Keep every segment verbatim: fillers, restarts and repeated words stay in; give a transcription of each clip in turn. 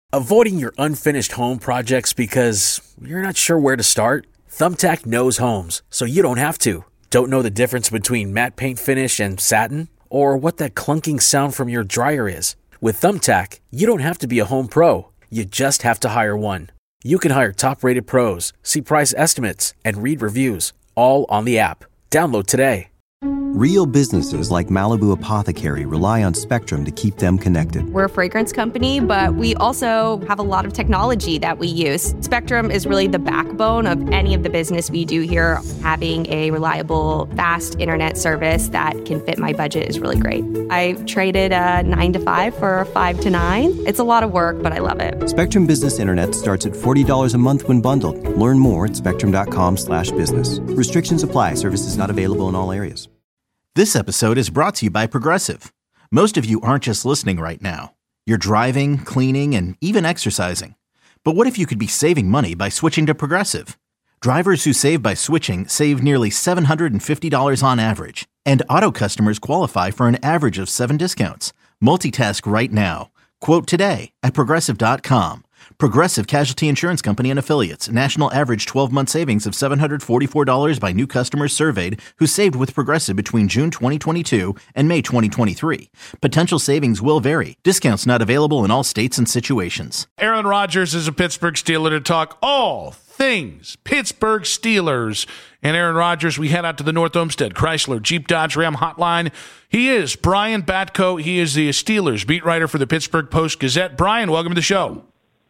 Avoiding your unfinished home projects because you're not sure where to start? Thumbtack knows homes, so you don't have to. Don't know the difference between matte paint finish and satin? Or what that clunking sound from your dryer is? With Thumbtack, you don't have to be a home pro. You just have to hire one. You can hire top-rated pros, see price estimates, and read reviews, all on the app. Download today. Real businesses like Malibu Apothecary rely on Spectrum to keep them connected. We're a fragrance company, but we also have a lot of technology that we use. Spectrum is really the backbone of any of the business we do here. Having a reliable, fast internet service that can fit my budget is really great. I traded a nine to five for a five to nine. It's a lot of work, but I love it. Spectrum Business Internet starts at forty dollars a month when bundled. Learn more at spectrum.com slash business. Restrictions apply. Services not available in all areas. This episode is brought to you by Progressive. Most of you aren't just listening right now. You're driving, cleaning, and even exercising. But what if you could be saving money by switching to Progressive? Drivers who save by switching save nearly seven hundred fifty dollars on average. And auto customers qualify for an average of seven discounts. Multitask right now. Quote today at Progressive dot com. Progressive Casualty Insurance Company and Affiliates. National average twelve-month savings of seven hundred forty-four dollars by new customers surveyed who saved with Progressive between June twenty twenty-two and May twenty twenty-three. Potential savings will vary. Discounts not available in all states and situations. Aaron Rodgers is a Pittsburgh Steeler to talk all things Pittsburgh Steelers. And Aaron Rodgers, we head out to the North Olmsted Chrysler Jeep Dodge Ram hotline. He is Brian Batko. He is the Steelers beat writer for the Pittsburgh Post-Gazette. Brian, welcome to the show.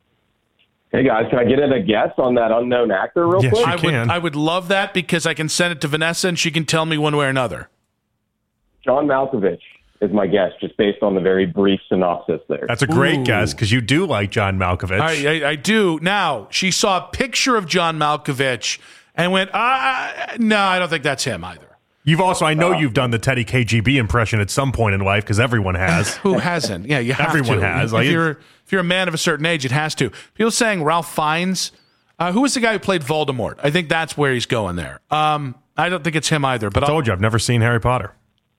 Hey, guys, can I get in a guess on that unknown actor real yes, quick? I would, I would love that because I can send it to Vanessa and she can tell me one way or another. John Malkovich is my guess, just based on the very brief synopsis there. That's a great Ooh. guess because you do like John Malkovich. I, I, I do. Now, she saw a picture of John Malkovich and went, ah, no, I don't think that's him either. You've also, I know uh, you've done the Teddy K G B impression at some point in life because everyone has. Who hasn't? Yeah, you have Everyone to. has. If, Like, you're, if you're a man of a certain age, it has to. People saying Ralph Fiennes. Uh, who was the guy who played Voldemort? I think that's where he's going there. Um, I don't think it's him either. But I told I'll, you, I've never seen Harry Potter.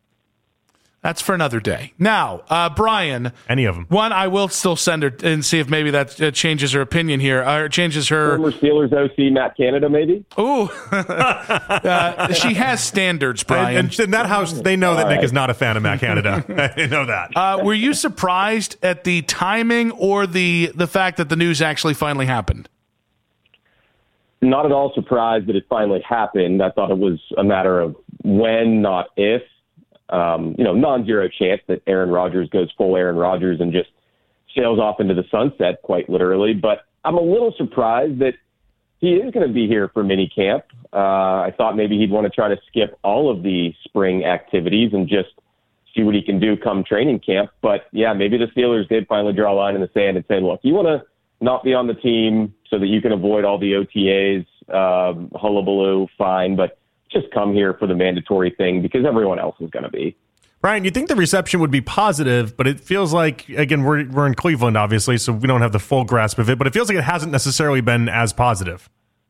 That's for another day. Now, uh, Brian. Any of them. One, I will still send her and see if maybe that uh, changes her opinion here, or changes her. Former Steelers O C Matt Canada, maybe? Ooh. uh, she has standards, Brian. And, and in that house, they know that All Nick right. is not a fan of Matt Canada. They know that. Uh, were you surprised at the timing or the the fact that the news actually finally happened? Not at all surprised that it finally happened. I thought it was a matter of when, not if. Um, you know, non-zero chance that Aaron Rodgers goes full Aaron Rodgers and just sails off into the sunset, quite literally. But I'm a little surprised that he is going to be here for mini camp. Uh, I thought maybe he'd want to try to skip all of the spring activities and just see what he can do come training camp. But, yeah, maybe the Steelers did finally draw a line in the sand and say, look, you want to not be on the team so that you can avoid all the O T As, um, hullabaloo, fine, but just come here for the mandatory thing because everyone else is going to be. Brian, you'd think the reception would be positive, but it feels like, again, we're we're in Cleveland, obviously, so we don't have the full grasp of it, but it feels like it hasn't necessarily been as positive.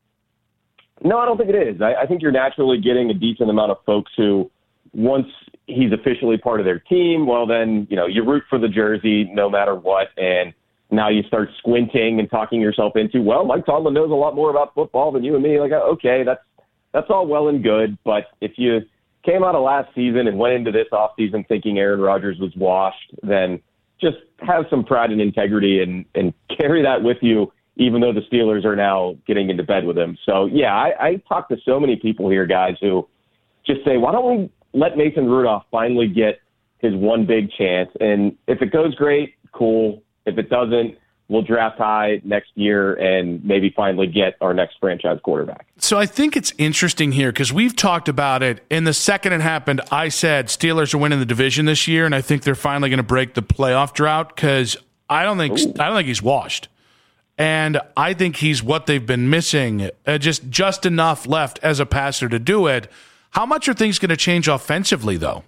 No, I don't think it is. I, I think you're naturally getting a decent amount of folks who, once he's officially part of their team, well, then, you know, you root for the jersey no matter what, and now you start squinting and talking yourself into, well, Mike Tomlin knows a lot more about football than you and me. Like, okay, that's That's all well and good, but if you came out of last season and went into this offseason thinking Aaron Rodgers was washed, then just have some pride and integrity and, and carry that with you, even though the Steelers are now getting into bed with him. So, yeah, I, I talk to so many people here, guys, who just say, why don't we let Mason Rudolph finally get his one big chance? And if it goes great, cool. If it doesn't, we'll draft high next year and maybe finally get our next franchise quarterback. So I think it's interesting here because we've talked about it. In the second it happened, I said Steelers are winning the division this year, and I think they're finally going to break the playoff drought because I don't think Ooh. I don't think he's washed, and I think he's what they've been missing, uh, just just enough left as a passer to do it. How much are things going to change offensively, though?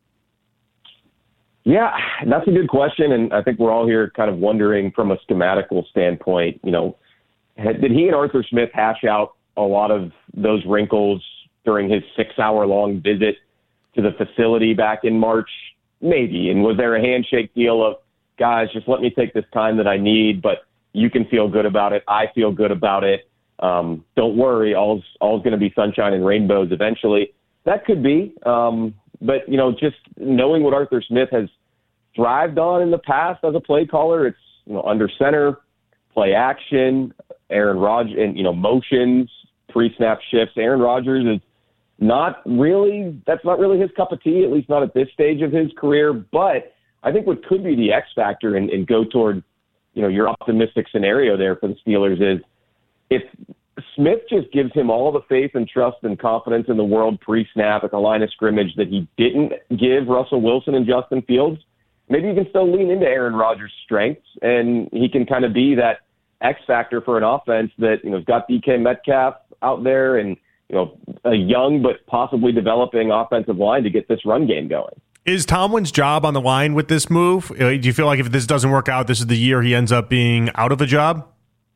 Yeah, that's a good question, and I think we're all here kind of wondering from a schematical standpoint, you know, did he and Arthur Smith hash out a lot of those wrinkles during his six-hour-long visit to the facility back in March? Maybe. And was there a handshake deal of, guys, just let me take this time that I need, but You can feel good about it. I feel good about it. Um, don't worry, all's, all's going to be sunshine and rainbows eventually. That could be. Um, but, you know, just knowing what Arthur Smith has thrived on in the past as a play caller, it's, you know, under center, play action, Aaron Rodgers, and, you know, motions, pre-snap shifts. Aaron Rodgers is not really, that's not really his cup of tea, at least not at this stage of his career. But I think what could be the X factor and, and go toward, you know, your optimistic scenario there for the Steelers is if Smith just gives him all the faith and trust and confidence in the world pre-snap at the line of scrimmage that he didn't give Russell Wilson and Justin Fields, maybe you can still lean into Aaron Rodgers' strengths and he can kind of be that X factor for an offense that, you know, has got D K Metcalf out there and, you know, a young but possibly developing offensive line to get this run game going. Is Tomlin's job on the line with this move? Do you feel like if this doesn't work out, this is the year he ends up being out of a job?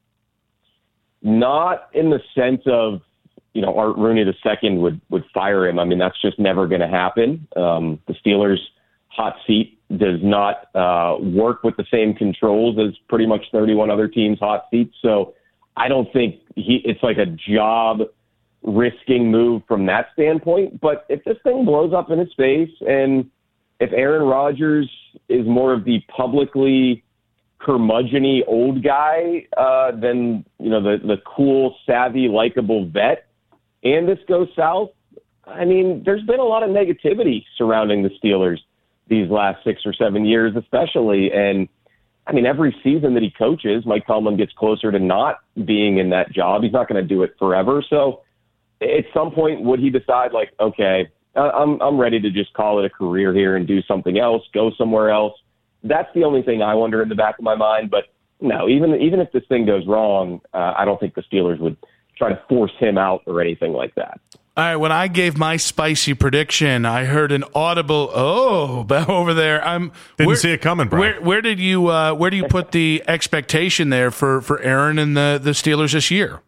Not in the sense of, you know, Art Rooney the second would, would fire him. I mean, that's just never going to happen. Um, the Steelers' hot seat does not uh, work with the same controls as pretty much thirty-one other teams' hot seats. So I don't think he it's like a job risking move from that standpoint. But if this thing blows up in his face and if Aaron Rodgers is more of the publicly curmudgeon-y old guy uh, than, you know, the, the cool, savvy, likable vet, and this goes south, I mean, there's been a lot of negativity surrounding the Steelers these last six or seven years especially. And, I mean, every season that he coaches, Mike Tomlin gets closer to not being in that job. He's not going to do it forever. So at some point, would he decide, like, okay, I'm I'm ready to just call it a career here and do something else, go somewhere else? That's the only thing I wonder in the back of my mind. But no, even even if this thing goes wrong, uh, I don't think the Steelers would try to force him out or anything like that. All right, when I gave my spicy prediction, I heard an audible "oh" over there. I'm didn't where, see it coming, Brian. Where, where did you uh, where do you put the expectation there for, for Aaron and the, the Steelers this year?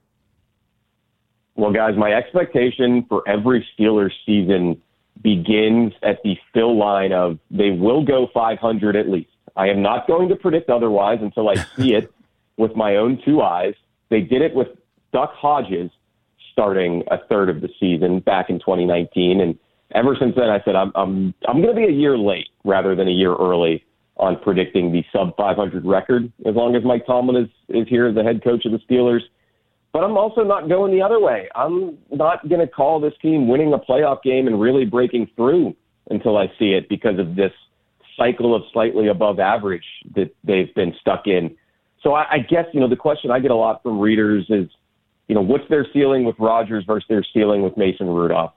Well, guys, my expectation for every Steelers season begins at the fill line of they will go five hundred at least. I am not going to predict otherwise until I see it with my own two eyes. They did it with Duck Hodges starting a third of the season back in twenty nineteen, and ever since then I said I'm I'm I'm going to be a year late rather than a year early on predicting the sub five hundred record as long as Mike Tomlin is is here as the head coach of the Steelers. But I'm also not going the other way. I'm not going to call this team winning a playoff game and really breaking through until I see it because of this cycle of slightly above average that they've been stuck in. So I, I guess, you know, the question I get a lot from readers is, you know, what's their ceiling with Rodgers versus their ceiling with Mason Rudolph?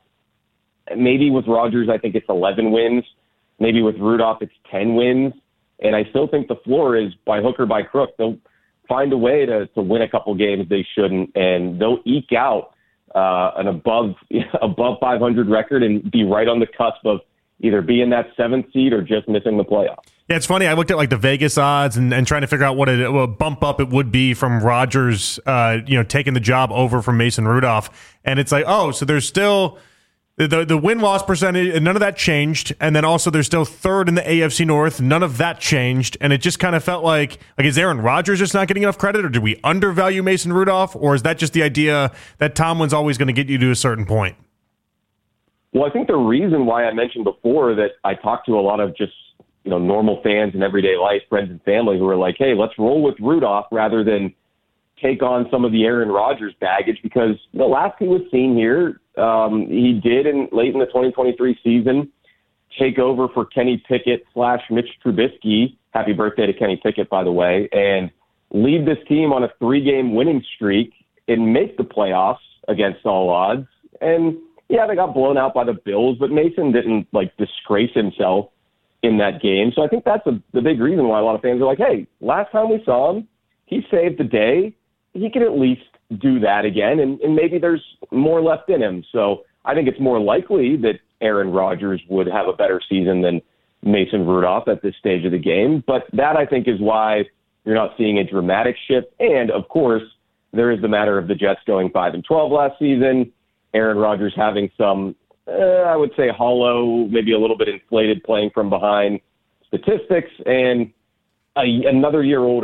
Maybe with Rodgers, I think it's eleven wins. Maybe with Rudolph, it's ten wins. And I still think the floor is by hook or by crook. They'll find a way to, to win a couple games they shouldn't, and they'll eke out uh, an above above five hundred record and be right on the cusp of either being that seventh seed or just missing the playoffs. Yeah, it's funny. I looked at like the Vegas odds and, and trying to figure out what a, what a bump up it would be from Rodgers, uh, you know, taking the job over from Mason Rudolph, and it's like, oh, so there's still the the win loss percentage, none of that changed, and then also they're still third in the A F C North, none of that changed, and it just kind of felt like like is Aaron Rodgers just not getting enough credit, or did we undervalue Mason Rudolph, or is that just the idea that Tomlin's always going to get you to a certain point? Well, I think the reason why I mentioned before that I talked to a lot of just, you know, normal fans in everyday life, friends and family who are like, hey, let's roll with Rudolph rather than take on some of the Aaron Rodgers baggage, because the last he was seen here, um, he did in late in the twenty twenty-three season take over for Kenny Pickett slash Mitch Trubisky. Happy birthday to Kenny Pickett, by the way, and lead this team on a three-game winning streak and make the playoffs against all odds. And yeah, they got blown out by the Bills, but Mason didn't like disgrace himself in that game. So I think that's a, the big reason why a lot of fans are like, hey, last time we saw him, he saved the day. He can at least do that again, and, and maybe there's more left in him. So I think it's more likely that Aaron Rodgers would have a better season than Mason Rudolph at this stage of the game. But that, I think, is why you're not seeing a dramatic shift. And, of course, there is the matter of the Jets going five and twelve last season, Aaron Rodgers having some, uh, I would say, hollow, maybe a little bit inflated playing from behind statistics, and a, another year older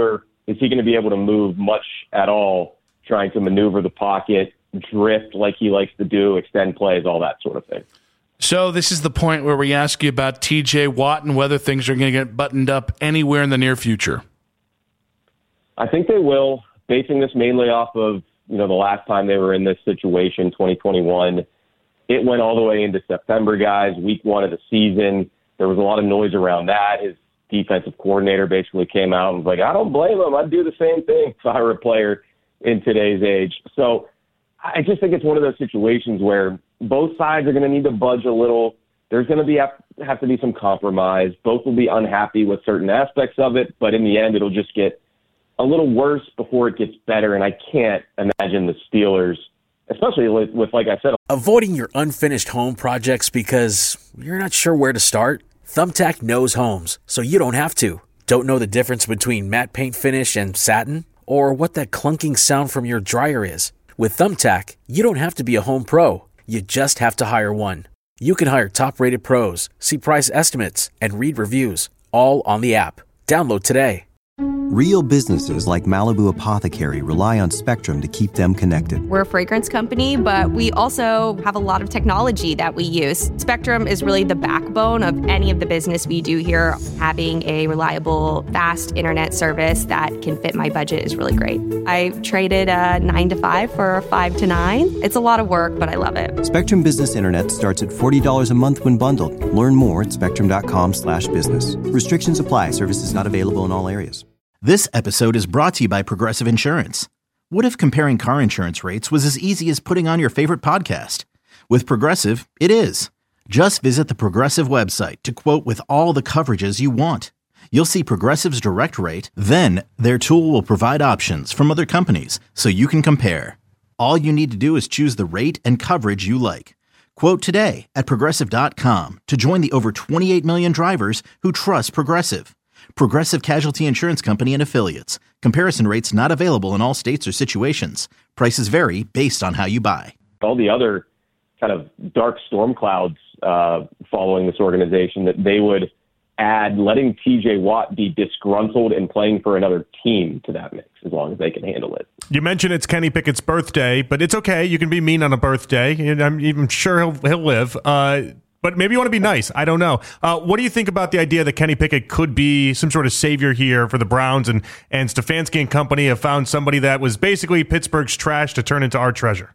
is he going to be able to move much at all, trying to maneuver the pocket, drift like he likes to do, extend plays, all that sort of thing. So this is the point where we ask you about T J Watt and whether things are going to get buttoned up anywhere in the near future. I think they will, basing this mainly off of, you know, the last time they were in this situation, twenty twenty-one. It went all the way into September, guys, week one of the season. There was a lot of noise around that. His defensive coordinator basically came out and was like, I don't blame him. I'd do the same thing if I were a player in today's age. So I just think it's one of those situations where both sides are going to need to budge a little. There's going to be have, have to be some compromise. Both will be unhappy with certain aspects of it, but in the end, it'll just get a little worse before it gets better. And I can't imagine the Steelers, especially with, with like I said, avoiding your unfinished home projects because you're not sure where to start. Thumbtack knows homes, so you don't have to. Don't know the difference between matte paint finish and satin, or what that clunking sound from your dryer is? With Thumbtack, you don't have to be a home pro. You just have to hire one. You can hire top-rated pros, see price estimates, and read reviews, all on the app. Download today. Real businesses like Malibu Apothecary rely on Spectrum to keep them connected. We're a fragrance company, but we also have a lot of technology that we use. Spectrum is really the backbone of any of the business we do here. Having a reliable, fast internet service that can fit my budget is really great. I traded a nine to five for a five to nine. It's a lot of work, but I love it. Spectrum Business Internet starts at forty dollars a month when bundled. Learn more at spectrum.com slash business. Restrictions apply. Services not available in all areas. This episode is brought to you by Progressive Insurance. What if comparing car insurance rates was as easy as putting on your favorite podcast? With Progressive, it is. Just visit the Progressive website to quote with all the coverages you want. You'll see Progressive's direct rate, then their tool will provide options from other companies so you can compare. All you need to do is choose the rate and coverage you like. Quote today at Progressive dot com to join the over twenty-eight million drivers who trust Progressive. Progressive Casualty Insurance Company and Affiliates. Comparison rates not available in all states or situations. Prices vary based on how you buy. All the other kind of dark storm clouds uh, following this organization, that they would add letting T J Watt be disgruntled and playing for another team to that mix, as long as they can handle it. You mentioned it's Kenny Pickett's birthday, but it's okay. You can be mean on a birthday. I'm even sure he'll, he'll live. Uh, But maybe you want to be nice. I don't know. Uh, what do you think about the idea that Kenny Pickett could be some sort of savior here for the Browns, and, and Stefanski and company have found somebody that was basically Pittsburgh's trash to turn into our treasure?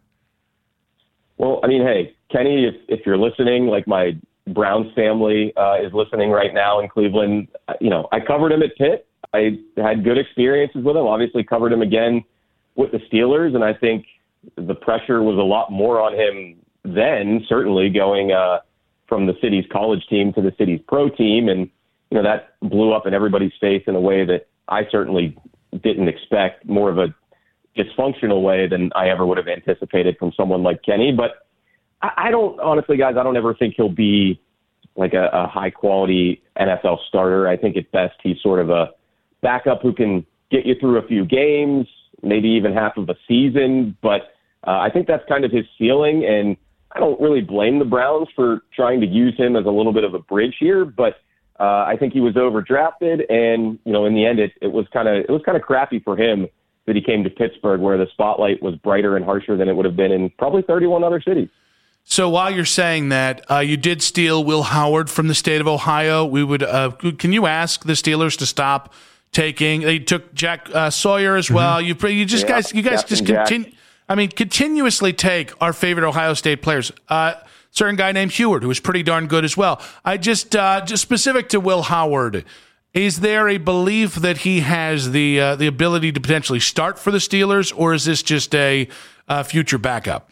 Well, I mean, hey, Kenny, if, if you're listening, like my Browns family uh, is listening right now in Cleveland, you know, I covered him at Pitt. I had good experiences with him, obviously covered him again with the Steelers, and I think the pressure was a lot more on him then, certainly going uh, – from the city's college team to the city's pro team. And, you know, that blew up in everybody's face in a way that I certainly didn't expect, more of a dysfunctional way than I ever would have anticipated from someone like Kenny. But I, I don't, honestly, guys, I don't ever think he'll be like a, a high quality N F L starter. I think at best he's sort of a backup who can get you through a few games, maybe even half of a season. But uh, I think that's kind of his ceiling. And I don't really blame the Browns for trying to use him as a little bit of a bridge here, but uh, I think he was overdrafted, and you know, in the end, it, it was kind of it was kind of crappy for him that he came to Pittsburgh, where the spotlight was brighter and harsher than it would have been in probably thirty-one other cities. So while you're saying that, uh, you did steal Will Howard from the state of Ohio. We would uh, can you ask the Steelers to stop taking? They took Jack uh, Sawyer as well. Mm-hmm. You you just yeah, guys you guys Captain just continue. I mean, continuously take our favorite Ohio State players. Uh, certain guy named Heward, who was pretty darn good as well. I just, uh, just specific to Will Howard, is there a belief that he has the uh, the ability to potentially start for the Steelers, or is this just a uh, future backup?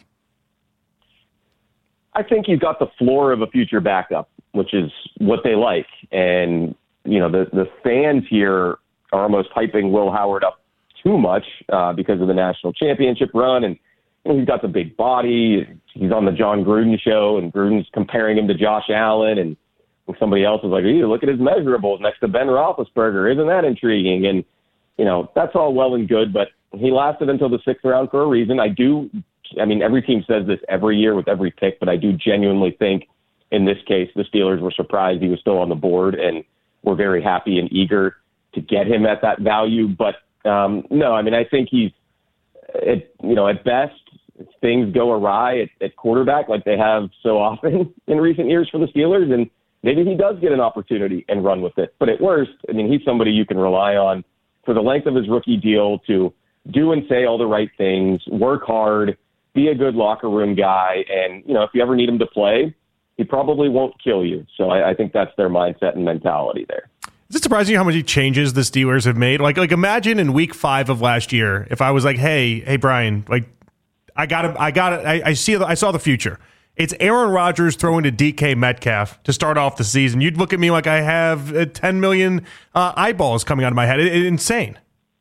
I think he's got the floor of a future backup, which is what they like. And, you know, the, the fans here are almost hyping Will Howard up too much uh, because of the national championship run. And you know, he's got the big body. He's on the John Gruden show, and Gruden's comparing him to Josh Allen. And somebody else is like, hey, look at his measurables next to Ben Roethlisberger. Isn't that intriguing? And, you know, that's all well and good, but he lasted until the sixth round for a reason. I do, I mean, every team says this every year with every pick, but I do genuinely think in this case the Steelers were surprised he was still on the board and were very happy and eager to get him at that value. But Um, no, I mean, I think he's, at, you know, at best, things go awry at, at quarterback like they have so often in recent years for the Steelers, and maybe he does get an opportunity and run with it. But at worst, I mean, he's somebody you can rely on for the length of his rookie deal to do and say all the right things, work hard, be a good locker room guy, and, you know, if you ever need him to play, he probably won't kill you. So I, I think that's their mindset and mentality there. Is it surprising how many changes the Steelers have made? Like, like imagine in week five of last year, if I was like, hey, hey, Brian, like, I got it, I got it, I, I see, I saw the future. It's Aaron Rodgers throwing to D K Metcalf to start off the season. You'd look at me like I have uh, ten million uh, eyeballs coming out of my head. It, it, insane.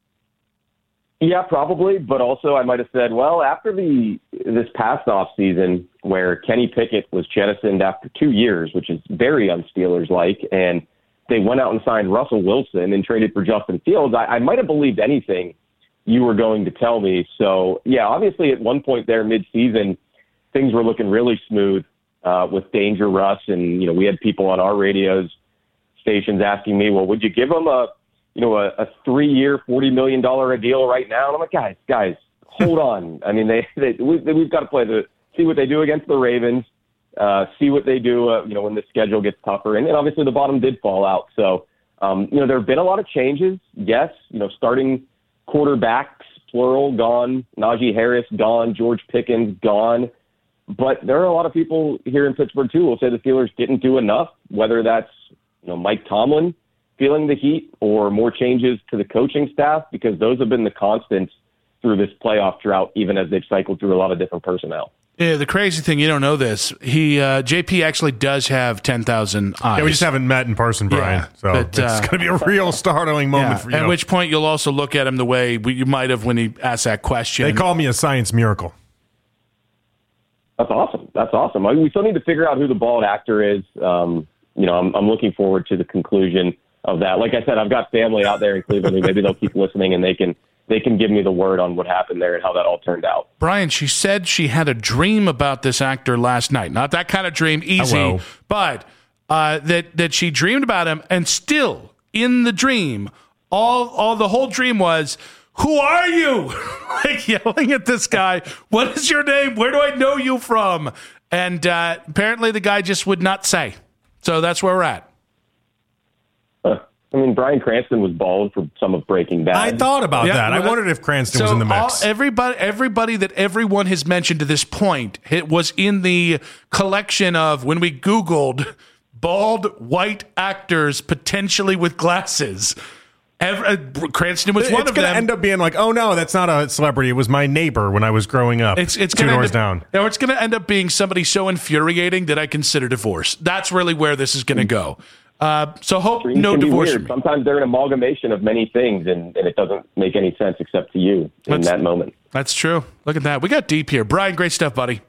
Yeah, probably. But also I might have said, well, after the this past offseason where Kenny Pickett was jettisoned after two years, which is very un-Steelers-like, and they went out and signed Russell Wilson and traded for Justin Fields, I, I might have believed anything you were going to tell me. So, yeah, obviously at one point there mid-season, things were looking really smooth uh, with Danger Russ. And, you know, we had people on our radios stations asking me, well, would you give him a, you know, a, a three-year, forty million dollars a deal right now? And I'm like, guys, guys, hold on. I mean, they, they we, we've got to play the, see what they do against the Ravens. Uh, see what they do, uh, you know, when the schedule gets tougher. And, and obviously the bottom did fall out. So, um, you know, there have been a lot of changes. Yes, you know, starting quarterbacks, plural, gone. Najee Harris, gone. George Pickens, gone. But there are a lot of people here in Pittsburgh, too, who will say the Steelers didn't do enough, whether that's, you know, Mike Tomlin feeling the heat or more changes to the coaching staff, because those have been the constants through this playoff drought, even as they've cycled through a lot of different personnel. Yeah, the crazy thing, you don't know this. He uh, J P actually does have ten thousand eyes. Yeah, we just haven't met in person, Brian. Yeah, so but, uh, it's going to be a real startling moment yeah, for you. At which point you'll also look at him the way you might have when he asked that question. They call me a science miracle. That's awesome. That's awesome. I mean, we still need to figure out who the bald actor is. Um, you know, I'm, I'm looking forward to the conclusion of that. Like I said, I've got family out there in Cleveland. Maybe they'll keep listening and they can they can give me the word on what happened there and how that all turned out. Brian, she said she had a dream about this actor last night. Not that kind of dream, easy, Hello. but uh, that that she dreamed about him, and still in the dream, all all the whole dream was, who are you? Like yelling at this guy, what is your name? Where do I know you from? And uh, apparently the guy just would not say. So that's where we're at. Uh, I mean, Bryan Cranston was bald for some of Breaking Bad. I thought about yeah, that. I wondered if Cranston so was in the mix. All, everybody, everybody that everyone has mentioned to this point, it was in the collection of when we Googled bald white actors potentially with glasses. Every, uh, Cranston was it's one of them. It's going to end up being like, oh no, that's not a celebrity. It was my neighbor when I was growing up. It's, it's two gonna doors up, down. Or it's going to end up being somebody so infuriating that I consider divorce. That's really where this is going to go. Uh, so hope Dreams no divorce. Sometimes they're an amalgamation of many things, and, and it doesn't make any sense except to you in that's, that moment. That's true. Look at that. We got deep here. Brian, great stuff, buddy.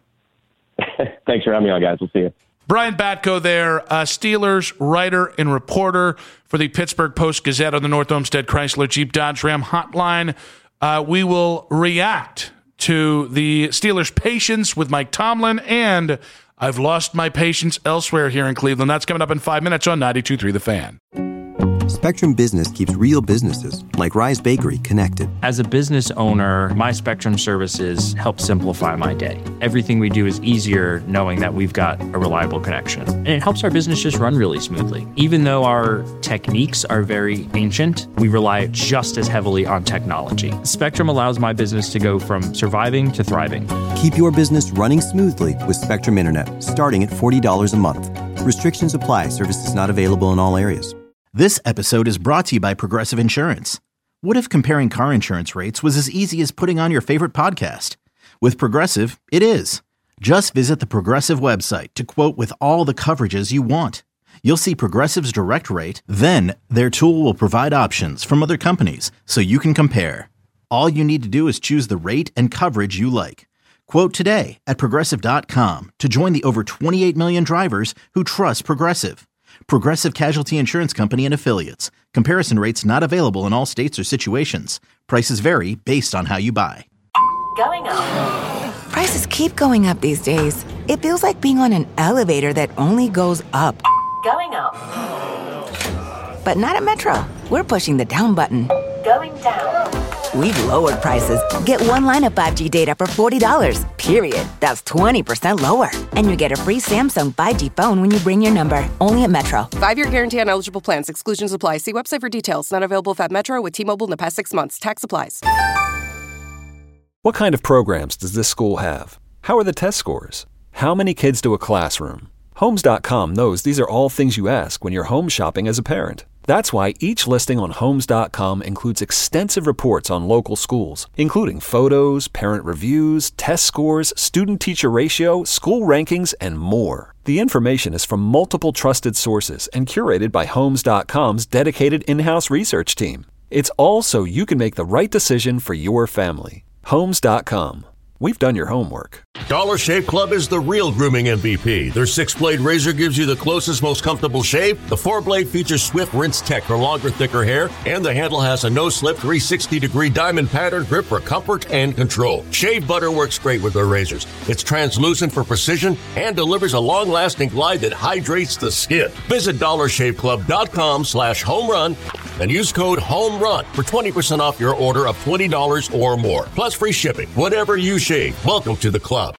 Thanks for having me on, guys. We'll see you. Brian Batko there, uh, Steelers writer and reporter for the Pittsburgh Post-Gazette on the North Olmsted Chrysler Jeep Dodge Ram hotline. Uh, we will react to the Steelers' patience with Mike Tomlin, and I've lost my patience elsewhere here in Cleveland. That's coming up in five minutes on ninety-two point three The Fan. Spectrum Business keeps real businesses, like Rise Bakery, connected. As a business owner, my Spectrum services help simplify my day. Everything we do is easier knowing that we've got a reliable connection. And it helps our business just run really smoothly. Even though our techniques are very ancient, we rely just as heavily on technology. Spectrum allows my business to go from surviving to thriving. Keep your business running smoothly with Spectrum Internet, starting at forty dollars a month. Restrictions apply. Services not available in all areas. This episode is brought to you by Progressive Insurance. What if comparing car insurance rates was as easy as putting on your favorite podcast? With Progressive, it is. Just visit the Progressive website to quote with all the coverages you want. You'll see Progressive's direct rate, then their tool will provide options from other companies so you can compare. All you need to do is choose the rate and coverage you like. Quote today at Progressive dot com to join the over twenty-eight million drivers who trust Progressive. Progressive Casualty Insurance Company and Affiliates. Comparison rates not available in all states or situations. Prices vary based on how you buy. Going up. Prices keep going up these days. It feels like being on an elevator that only goes up. Going up. But not at Metro. We're pushing the down button. Going down. We've lowered prices. Get one line of five G data for forty dollars, period. That's twenty percent lower. And you get a free Samsung five G phone when you bring your number. Only at Metro. Five-year guarantee on eligible plans. Exclusions apply. See website for details. Not available at Metro with T-Mobile in the past six months. Tax applies. What kind of programs does this school have? How are the test scores? How many kids do a classroom? Homes dot com knows these are all things you ask when you're home shopping as a parent. That's why each listing on Homes dot com includes extensive reports on local schools, including photos, parent reviews, test scores, student-teacher ratio, school rankings, and more. The information is from multiple trusted sources and curated by Homes dot com's dedicated in-house research team. It's all so you can make the right decision for your family. Homes dot com. We've done your homework. Dollar Shave Club is the real grooming M V P. Their six-blade razor gives you the closest, most comfortable shave. The four-blade features Swift Rinse Tech for longer, thicker hair. And the handle has a no-slip three hundred sixty degree diamond pattern grip for comfort and control. Shave butter works great with their razors. It's translucent for precision and delivers a long-lasting glide that hydrates the skin. Visit dollar shave club dot com slash home run and use code HOMERUN for twenty percent off your order of twenty dollars or more. Plus free shipping. Whatever you shave, welcome to the club.